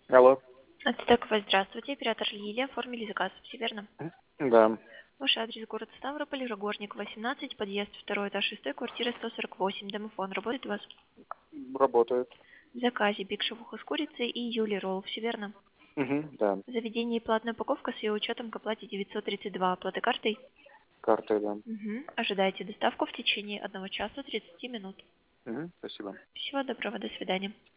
Алло. Ацтековая, здравствуйте. Оператор Лилия. Оформили заказ. Все верно? Да, Ваш адрес город Ставрополь, Рогожник, 18, подъезд 2 этаж 6, квартира 148, домофон. Работает у вас? работает. В заказе биг шавуха с курицей и юли ролл. Все верно? Да, Заведение и платная упаковка с ее учетом к оплате 932. Оплата картой? картой, да. Ожидайте доставку в течение 1 часа 30 минут. Спасибо. Всего доброго. До свидания.